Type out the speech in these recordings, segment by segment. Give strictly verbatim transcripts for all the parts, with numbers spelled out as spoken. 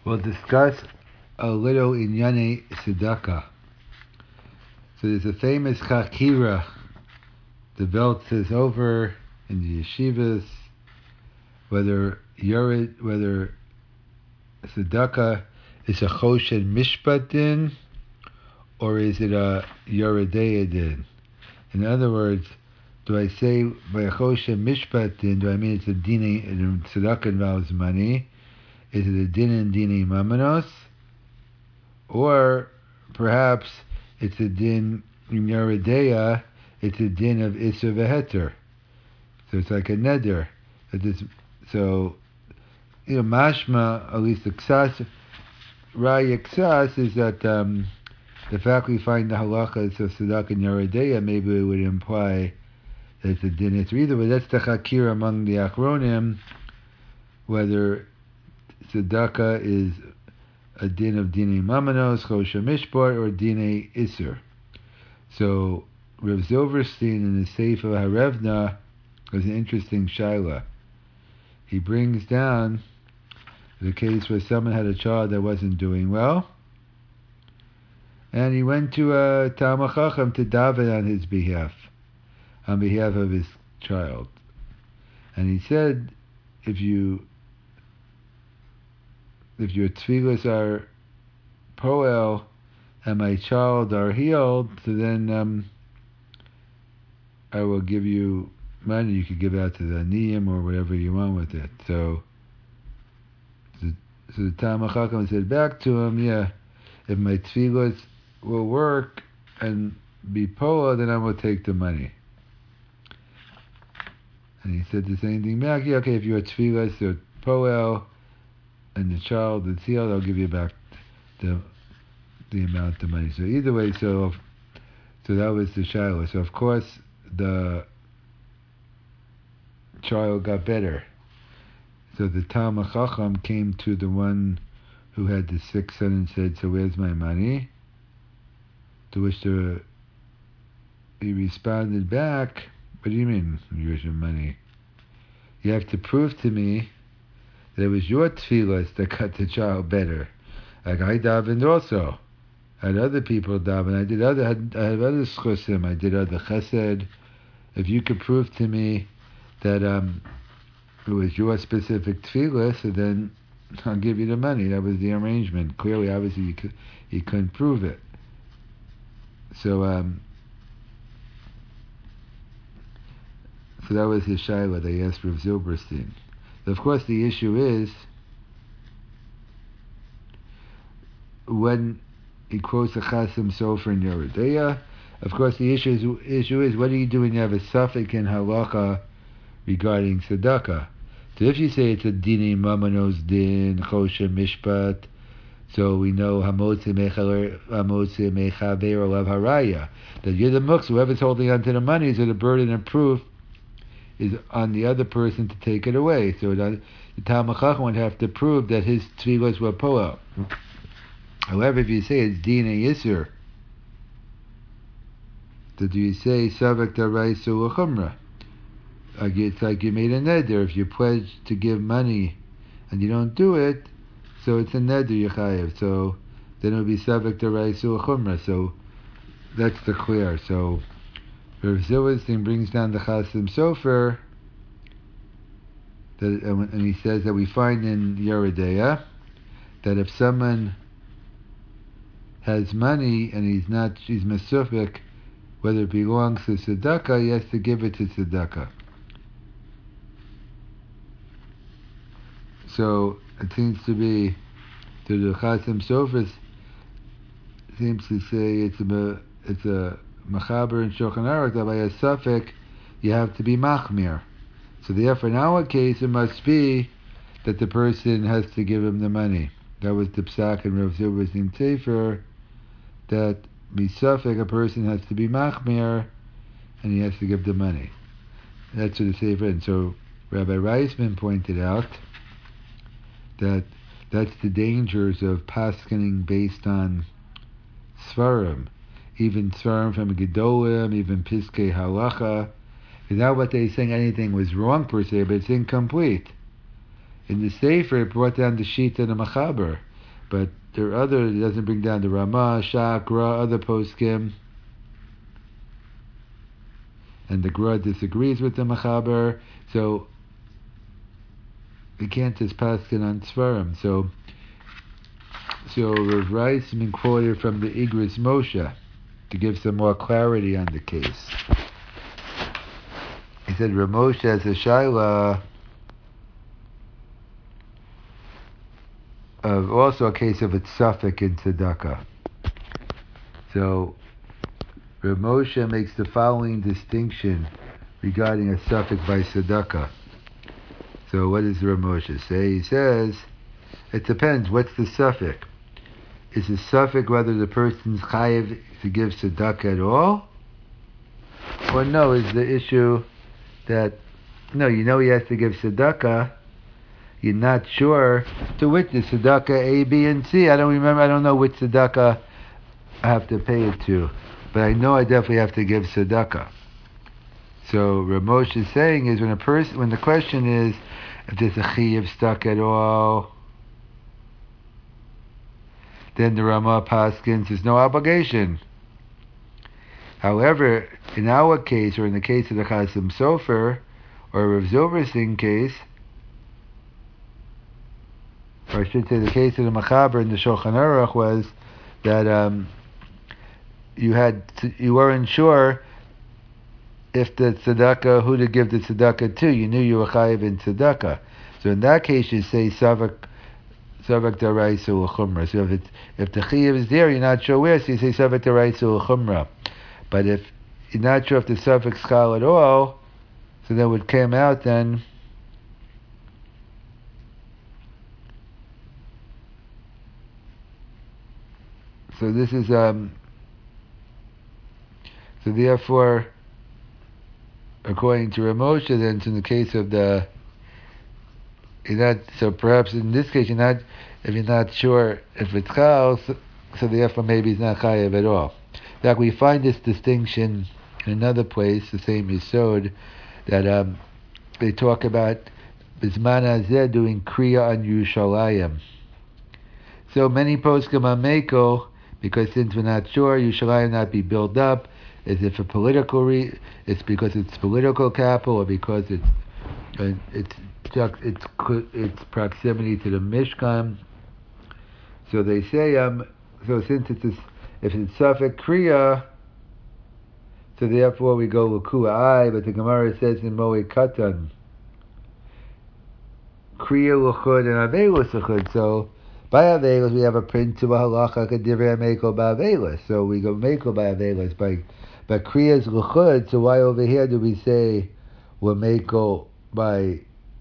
We'll discuss a little Inyane Tzedakah. So there's a famous Chakira developed this over in the yeshivas, whether Yored, whether Tzedakah is a Choshen Mishpat din, or is it a Yoredeya din? In other words, do I say by a Choshen Mishpat din, do I mean it's a din, Tzedakah involves money? Is it a din and dini mamanos? Or perhaps it's a din in Yoredeya, it's a din of Isser Veheter. So it's like a neder. So, you know, mashma, at least the ksas, raya ksas, is that um, the fact we find the halachas of tzedakah and Yoredeya, maybe it would imply that it's a din Isser either, but that's the chakir among the achronim, whether tzedakah is a din of dine mamanos, chosha mishpat, or dine isser. So Rav Zilverstein in the Sefer Harevna has an interesting shaila. He brings down the case where someone had a child that wasn't doing well, and he went to a Talmid Chacham to daven on his behalf, on behalf of his child. And he said, if you if your tefillos are poel and my child are healed, so then um, I will give you money you could give out to the aniyim or whatever you want with it. So, so, so the Talmid Chacham said back to him, yeah, if my tefillos will work and be poel, then I will take the money. And he said the same thing back, yeah, okay, if your tefillos are poel and the child is healed, I'll give you back the the amount of money. So either way, so so that was the shiloh. So of course the child got better. So the Talmid Chacham came to the one who had the sick son and said, "So where's my money?" To which the he responded back, "What do you mean, where's your money? You have to prove to me that it was your tefillas that got the child better. Like I davened also. I had other people daven. I did other. I have other schusim. I did other chesed. If you could prove to me that um, it was your specific tefillas, so then I'll give you the money." That was the arrangement. Clearly, obviously, you could, he couldn't prove it. So, um, so that was his shaila. They asked Rav Zilberstein. Of course, the issue is when he quotes a Chasim Sofer in Yoredeya. Of course, the issue is, issue is what do you do when you have a suffix in halacha regarding tzedakah? So if you say it's a dini mamanos din chosha mishpat, so we know hamotzi mechaver olav haraya, that you're the muktzah, whoever's holding onto the money, so the burden of proof is on the other person to take it away. So the, the Talmid Chacham would have to prove that his tefillos were poel. However, if you say it's din and yisur, so do you say savak daraisu uchumra? It's like you made a neder. If you pledge to give money and you don't do it, so it's a neder yechayev. So then it would be savak daraisu uchumra. So that's the clear. So Rav Zilverstein brings down the Chasim Sofer, that, and he says that we find in Yoredeya that if someone has money and he's not, he's mesufik, whether it belongs to tzedakah, he has to give it to tzedakah. So it seems to be, to the Chasim Sofer seems to say it's a it's a Machaber and Shulchan Aruch that by a suffix you have to be machmir. So therefore, in our case, it must be that the person has to give him the money. That was the psak in Rav Zilberstein Sefer, that be suffix a person has to be machmir and he has to give the money. That's what the Sefer. And so Rabbi Reisman pointed out that that's the dangers of paskening based on svarim. Even Svarim from Gedolim, even Piskei Halacha. Because not what they're saying anything was wrong per se, but it's incomplete. In the Sefer, it brought down the sheet of the Machaber. But there are other, it doesn't bring down the Ramah, Shakra, other poskim. And the Gra disagrees with the Mechaber. So, we can't just paskin on Tzvarim. So, so Rav Reisman quoted from the Igris Moshe to give some more clarity on the case. He said, Rav Moshe has a shaila of also a case of a tzafik in tzedakah. So, Rav Moshe makes the following distinction regarding a tzafik by tzedakah. So, what does Rav Moshe say? He says, it depends. What's the tzafik? Is the tzafik whether the person's chayiv to give tzedakah at all? Or no, is the issue that, no, you know he has to give tzedakah, you're not sure to which is tzedakah A, B, and C. I don't remember, I don't know which tzedakah I have to pay it to, but I know I definitely have to give tzedakah. So Rav Moshe is saying is when a person, when the question is if there's a chiyuv stuck at all, then the Ramah paskins there's no obligation. However, in our case, or in the case of the Chasim Sofer, or Rav Zilberstein case, or I should say the case of the Mechaber in the Shulchan Aruch was that um, you had to, you weren't sure if the tzedakah, who to give the tzedakah to. You knew you were chayiv in tzedakah. So in that case, you say savak savak daraisa l'chumra. So if it's, if the chayiv is there, you're not sure where, so you say savak daraisa l'chumra. But if you're not sure if the suffix chal at all, so then what came out then, so this is, um, so therefore, according to Rav Moshe, then in the case of the, you're not, so perhaps in this case you're not, if you're not sure if it's chal, so, so therefore maybe it's not chayav at all. That we find this distinction in another place, the same Yisod, that um, they talk about Bizman Hazeh doing Kriya on Yerushalayim. So many poskim are Meiko, because since we're not sure, Yerushalayim not be built up, is it for political re- it's because it's political capital, or because it's uh, it's it's it's proximity to the Mishkan. So they say um so since it's a, if it's Safek Kriya, so therefore we go L'ku'ai, but the Gemara says in Moed Katan, Kriya L'chud and Avelos L'chud. So by Avelos we have a print to a halacha K'divrei Meiko by Avelos. So we go Meiko by Avelos. By but Kriya is L'chud, so why over here do we say we're Meiko by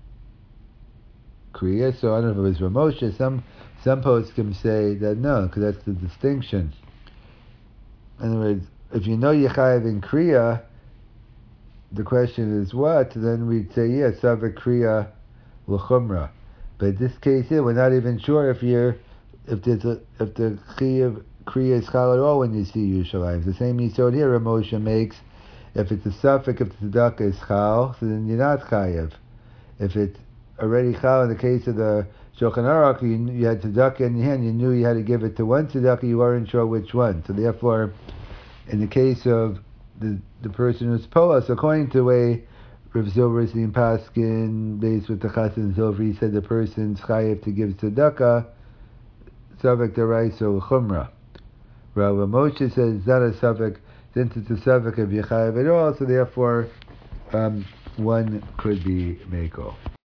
Kriya? So I don't know if it was Rav Moshe. Some some poskim say that no, because that's the distinction. In other words, if you know Yechayev in Kriya, the question is what? Then we'd say, yeah, Savak Kriya L'chumra. But in this case here, we're not even sure if you're, if there's a, if the Kriya, Kriya is chal at all when you see Yerushalayim. The same Yisod here Rav Moshe makes, if it's a Safek, if the tzedakah is chal, so then you're not chayev. If it's already chal in the case of the Shulchan Aruch, you, you had tzedakah in your hand, you knew you had to give it to one tzedakah, you weren't sure which one. So therefore, in the case of the the person who's polas, according to the way Rav Zilberstein Paskin, based with the Chassan Zilver, he said the person's chayiv to give tzedakah, savek deraisa l'chumra. Rav Moshe says it's not a savek, since it's a savek of yechayev at all, so therefore um, one could be meiko.